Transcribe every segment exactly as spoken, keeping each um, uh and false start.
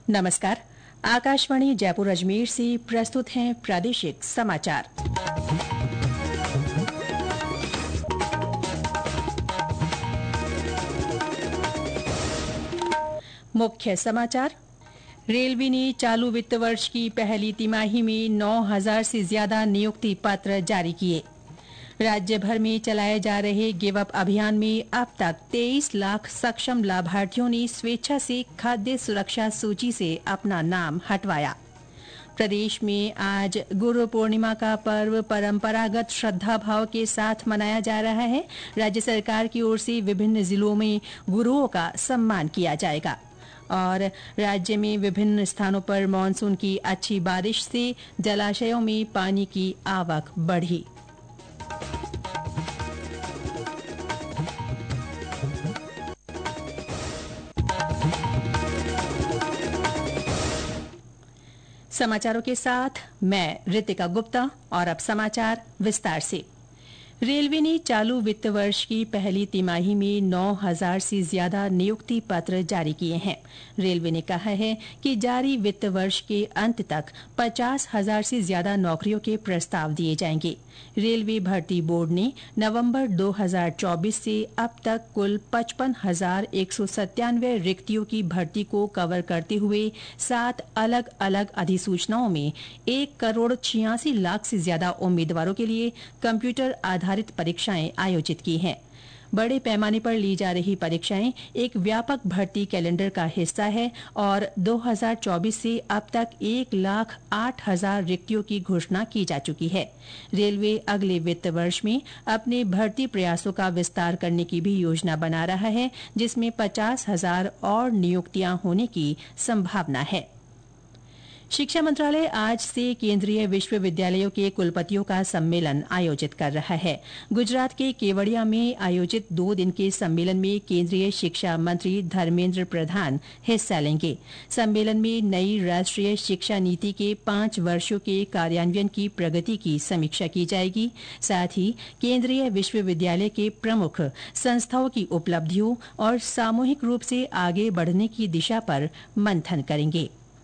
नमस्कार। आकाशवाणी जयपुर अजमेर से प्रस्तुत हैं प्रादेशिक समाचार। मुख्य समाचार। रेलवे ने चालू वित्त वर्ष की पहली तिमाही में नौ हजार से ज्यादा नियुक्ति पत्र जारी किए। राज्य भर में चलाए जा रहे गिव अप अभियान में अब तक तेईस लाख सक्षम लाभार्थियों ने स्वेच्छा से खाद्य सुरक्षा सूची से अपना नाम हटवाया। प्रदेश में आज गुरु पूर्णिमा का पर्व परंपरागत श्रद्धा भाव के साथ मनाया जा रहा है। राज्य सरकार की ओर से विभिन्न जिलों में गुरुओं का सम्मान किया जाएगा। और राज्य में विभिन्न स्थानों पर मानसून की अच्छी बारिश से जलाशयों में पानी की आवक बढ़ी। समाचारों के साथ मैं रितिका गुप्ता और अब समाचार विस्तार से। रेलवे ने चालू वित्त वर्ष की पहली तिमाही में नौ हजार से ज्यादा नियुक्ति पत्र जारी किए हैं। रेलवे ने कहा है कि जारी वित्त वर्ष के अंत तक पचास हजार से ज्यादा नौकरियों के प्रस्ताव दिए जाएंगे। रेलवे भर्ती बोर्ड ने नवंबर दो हजार चौबीस से अब तक कुल पचपन हजार एक सौ सत्तानवे रिक्तियों की भर्ती को कवर करते हुए सात अलग अलग अधिसूचनाओं में एक करोड़ छियासी लाख से ज्यादा उम्मीदवारों के लिए कंप्यूटर आधारित परीक्षाएं आयोजित की हैं। बड़े पैमाने पर ली जा रही परीक्षाएं एक व्यापक भर्ती कैलेंडर का हिस्सा है और दो हजार चौबीस से अब तक एक लाख आठ हजार रिक्तियों की घोषणा की जा चुकी है। रेलवे अगले वित्त वर्ष में अपने भर्ती प्रयासों का विस्तार करने की भी योजना बना रहा है, जिसमें पचास हजार और नियुक्तियां होने की संभावना है। शिक्षा मंत्रालय आज से केंद्रीय विश्वविद्यालयों के कुलपतियों का सम्मेलन आयोजित कर रहा है। गुजरात के केवड़िया में आयोजित दो दिन के सम्मेलन में केंद्रीय शिक्षा मंत्री धर्मेंद्र प्रधान हिस्सा लेंगे। सम्मेलन में नई राष्ट्रीय शिक्षा नीति के पांच वर्षों के कार्यान्वयन की प्रगति की समीक्षा की जाएगी। साथ ही केंद्रीय विश्वविद्यालय के प्रमुख संस्थाओं की उपलब्धियों और सामूहिक रूप से आगे बढ़ने की दिशा पर मंथन करेंगे।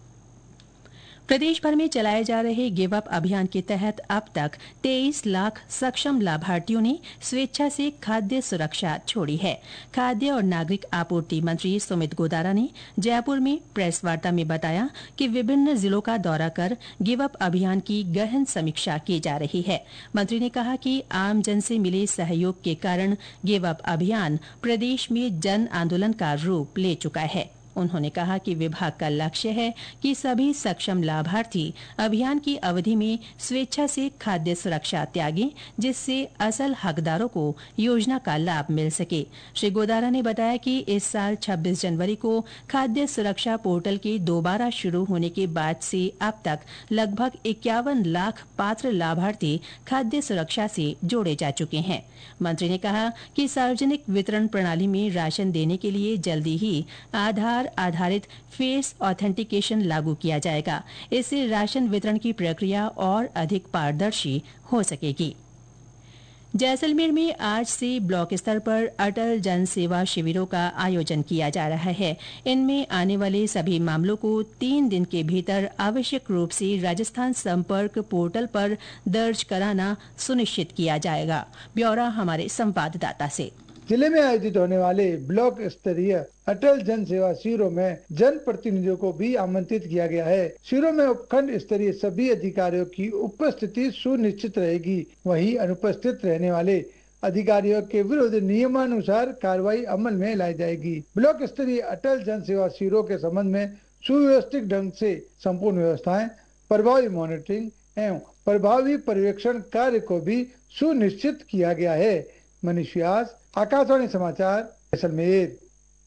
प्रदेश भर में चलाए जा रहे गिव अप अभियान के तहत अब तक तेईस लाख सक्षम लाभार्थियों ने स्वेच्छा से खाद्य सुरक्षा छोड़ी है। खाद्य और नागरिक आपूर्ति मंत्री सुमित गोदारा ने जयपुर में प्रेस वार्ता में बताया कि विभिन्न जिलों का दौरा कर गिव अप अभियान की गहन समीक्षा की जा रही है। मंत्री ने कहा कि आमजन से मिले सहयोग के कारण गिव अप अभियान प्रदेश में जन आंदोलन का रूप ले चुका है। उन्होंने कहा कि विभाग का लक्ष्य है कि सभी सक्षम लाभार्थी अभियान की अवधि में स्वेच्छा से खाद्य सुरक्षा त्यागें, जिससे असल हकदारों को योजना का लाभ मिल सके। श्री गोदारा ने बताया कि इस साल छब्बीस जनवरी को खाद्य सुरक्षा पोर्टल के दोबारा शुरू होने के बाद से अब तक लगभग इक्यावन लाख पात्र लाभार्थी खाद्य सुरक्षा से जोड़े जा चुके हैं। मंत्री ने कहा कि सार्वजनिक वितरण प्रणाली में राशन देने के लिए जल्दी ही आधार आधारित फेस ऑथेंटिकेशन लागू किया जाएगा। इससे राशन वितरण की प्रक्रिया और अधिक पारदर्शी हो सकेगी। जैसलमेर में आज से ब्लॉक स्तर पर अटल जन सेवा शिविरों का आयोजन किया जा रहा है। इनमें आने वाले सभी मामलों को तीन दिन के भीतर आवश्यक रूप से राजस्थान संपर्क पोर्टल पर दर्ज कराना सुनिश्चित किया जाएगा। ब्यौरा हमारे संवाददाता से। जिले में आयोजित होने वाले ब्लॉक स्तरीय अटल जन सेवा शिविरों में जन प्रतिनिधियों को भी आमंत्रित किया गया है। शिविरों में उपखंड स्तरीय सभी अधिकारियों की उपस्थिति सुनिश्चित रहेगी। वहीं अनुपस्थित रहने वाले अधिकारियों के विरुद्ध नियमानुसार कार्रवाई अमल में लाई जाएगी। ब्लॉक स्तरीय अटल जन सेवा शिविरों के संबंध में सुव्यवस्थित ढंग से संपूर्ण व्यवस्थाएं, प्रभावी मॉनिटरिंग एवं प्रभावी पर्यवेक्षण कार्य को भी सुनिश्चित किया गया है। मनीष व्यास, आकाशवाणी समाचार, जैसलमेर।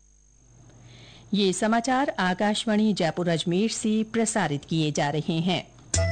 ये समाचार आकाशवाणी जयपुर अजमेर से प्रसारित किए जा रहे हैं।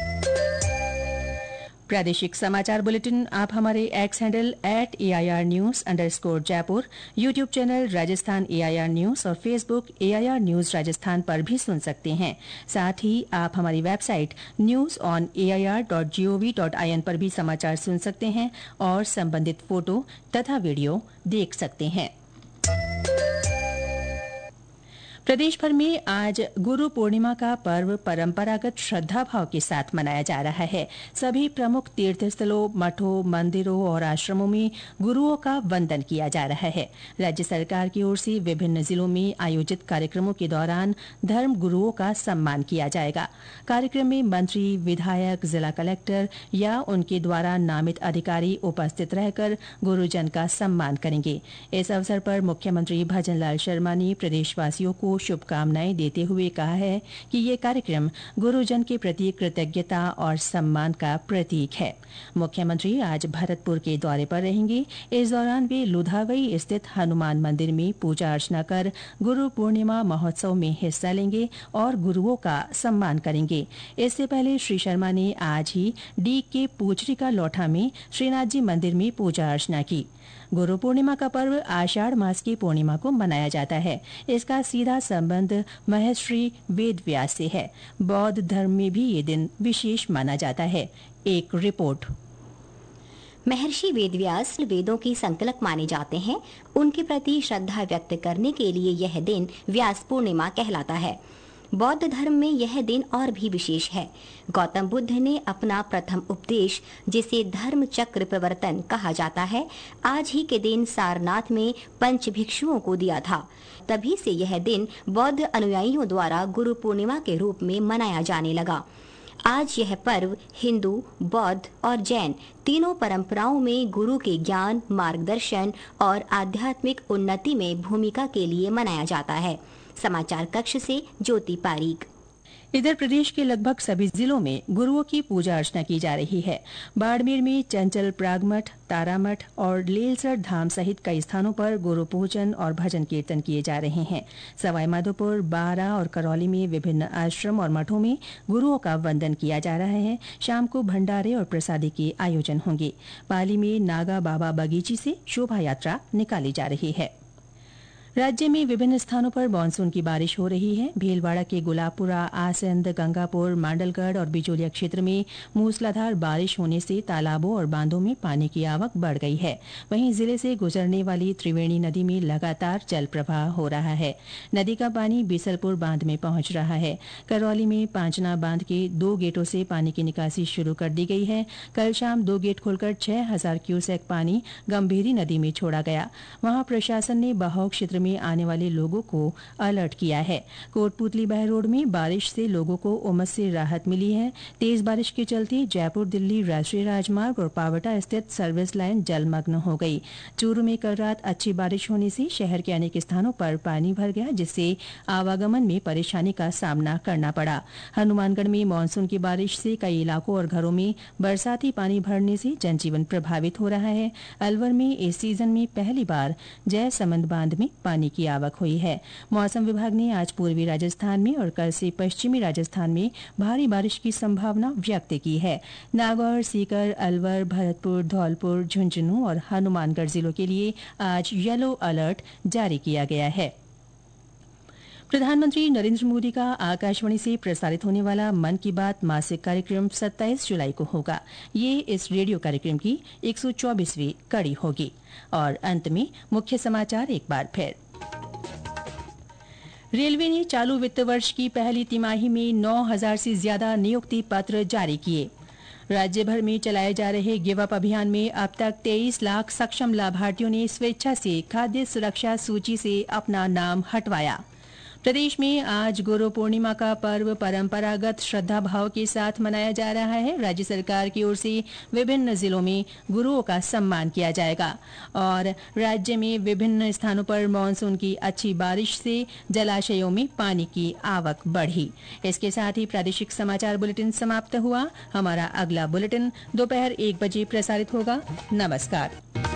प्रादेशिक समाचार बुलेटिन आप हमारे X handle at A I R news under score Jaipur, YouTube channel Rajasthan A I R news और Facebook A I R news Rajasthan पर भी सुन सकते हैं। साथ ही आप हमारी website news on A I R dot G O V dot I N पर भी समाचार सुन सकते हैं और संबंधित फोटो तथा वीडियो देख सकते हैं। प्रदेश भर में आज गुरु पूर्णिमा का पर्व परंपरागत श्रद्धा भाव के साथ मनाया जा रहा है। सभी प्रमुख तीर्थ स्थलों, मठों, मंदिरों और आश्रमों में गुरुओं का वंदन किया जा रहा है। राज्य सरकार की ओर से विभिन्न जिलों में आयोजित कार्यक्रमों के दौरान धर्म गुरुओं का सम्मान किया जाएगा। कार्यक्रम में मंत्री, विधायक, जिला कलेक्टर या उनके द्वारा नामित अधिकारी उपस्थित रहकर गुरुजन का सम्मान करेंगे। इस अवसर पर मुख्यमंत्री भजनलाल शर्मा ने प्रदेशवासियों को शुभकामनाएं देते हुए कहा है कि ये कार्यक्रम गुरुजन के प्रति कृतज्ञता और सम्मान का प्रतीक है। मुख्यमंत्री आज भरतपुर के दौरे पर रहेंगे। इस दौरान वे लुधावई स्थित हनुमान मंदिर में पूजा अर्चना कर गुरु पूर्णिमा महोत्सव में हिस्सा लेंगे और गुरुओं का सम्मान करेंगे। इससे पहले श्री शर्मा ने आज ही डी के पूचरी का लौठा में श्रीनाथ जी मंदिर में पूजा अर्चना की। गुरु पूर्णिमा का पर्व आषाढ़ मास की पूर्णिमा को मनाया जाता है। इसका सीधा संबंध महर्षि वेद व्यास से है। बौद्ध धर्म में भी ये दिन विशेष माना जाता है। एक रिपोर्ट। महर्षि वेदव्यास वेदों के संकलक माने जाते हैं। उनके प्रति श्रद्धा व्यक्त करने के लिए यह दिन व्यास पूर्णिमा कहलाता है। बौद्ध धर्म में यह दिन और भी विशेष है। गौतम बुद्ध ने अपना प्रथम उपदेश, जिसे धर्म चक्र प्रवर्तन कहा जाता है, आज ही के दिन सारनाथ में पंच भिक्षुओं को दिया था। तभी से यह दिन बौद्ध अनुयायियों द्वारा गुरु पूर्णिमा के रूप में मनाया जाने लगा। आज यह पर्व हिंदू, बौद्ध और जैन तीनों परंपराओं में गुरु के ज्ञान, मार्गदर्शन और आध्यात्मिक उन्नति में भूमिका के लिए मनाया जाता है। समाचार कक्ष से ज्योति पारीक। इधर प्रदेश के लगभग सभी जिलों में गुरुओं की पूजा अर्चना की जा रही है। बाड़मेर में चंचल प्रागमठ, तारामठ और लेलसर धाम सहित कई स्थानों पर गुरु पूजन और भजन कीर्तन किए जा रहे हैं। सवाईमाधोपुर, बारां और करौली में विभिन्न आश्रम और मठों में गुरुओं का वंदन किया जा रहा है। शाम को भंडारे और प्रसादी के आयोजन होंगे। पाली में नागा बाबा बगीची से शोभा यात्रा निकाली जा रही है। राज्य में विभिन्न स्थानों पर मानसून की बारिश हो रही है। भीलवाड़ा के गुलाबपुरा, आसंद, गंगापुर, मांडलगढ़ और बिचौलिया क्षेत्र में मूसलाधार बारिश होने से तालाबों और बांधों में पानी की आवक बढ़ गई है। वहीं जिले से गुजरने वाली त्रिवेणी नदी में लगातार जल प्रवाह हो रहा है। नदी का पानी बीसलपुर बांध में पहुंच रहा है। करौली में पांचना बांध के दो गेटों से पानी की निकासी शुरू कर दी गई है। कल शाम दो गेट खोलकर छह हजार क्यूसेक पानी गंभीरी नदी में छोड़ा गया। वहां प्रशासन ने बहाव क्षेत्र में आने वाले लोगों को अलर्ट किया है। कोटपुतली बहरोड में बारिश से लोगों को उमस से राहत मिली है। तेज बारिश के चलते जयपुर दिल्ली राष्ट्रीय राजमार्ग और पावटा स्थित सर्विस लाइन जलमग्न हो गई। चूरू में कल रात अच्छी बारिश होने से शहर के अनेक स्थानों पर पानी भर गया, जिससे आवागमन में परेशानी का सामना करना पड़ा। हनुमानगढ़ में मानसून की बारिश से कई इलाकों और घरों में बरसाती पानी भरने से जनजीवन प्रभावित हो रहा है। अलवर में इस सीजन में पहली बार जयसमंद बांध में पानी की आवक हुई है। मौसम विभाग ने आज पूर्वी राजस्थान में और कल से पश्चिमी राजस्थान में भारी बारिश की संभावना व्यक्त की है। नागौर, सीकर, अलवर, भरतपुर, धौलपुर, झुंझुनू और हनुमानगढ़ जिलों के लिए आज येलो अलर्ट जारी किया गया है। प्रधानमंत्री नरेंद्र मोदी का आकाशवाणी से प्रसारित होने वाला मन की बात मासिक कार्यक्रम सत्ताईस जुलाई को होगा। ये इस रेडियो कार्यक्रम की एक सौ चौबीसवीं कड़ी होगी। और अंत में मुख्य समाचार एक बार फिर। रेलवे ने चालू वित्त वर्ष की पहली तिमाही में नौ हजार से ज्यादा नियुक्ति पत्र जारी किए। राज्य भर में चलाए जा रहे गिव अप अभियान में अब तक तेईस लाख सक्षम लाभार्थियों ने स्वेच्छा से खाद्य सुरक्षा सूची से अपना नाम हटवाया। प्रदेश में आज गुरु पूर्णिमा का पर्व परंपरागत श्रद्धा भाव के साथ मनाया जा रहा है। राज्य सरकार की ओर से विभिन्न जिलों में गुरुओं का सम्मान किया जाएगा। और राज्य में विभिन्न स्थानों पर मानसून की अच्छी बारिश से जलाशयों में पानी की आवक बढ़ी। इसके साथ ही प्रादेशिक समाचार बुलेटिन समाप्त हुआ। हमारा अगला बुलेटिन दोपहर एक बजे प्रसारित होगा। नमस्कार।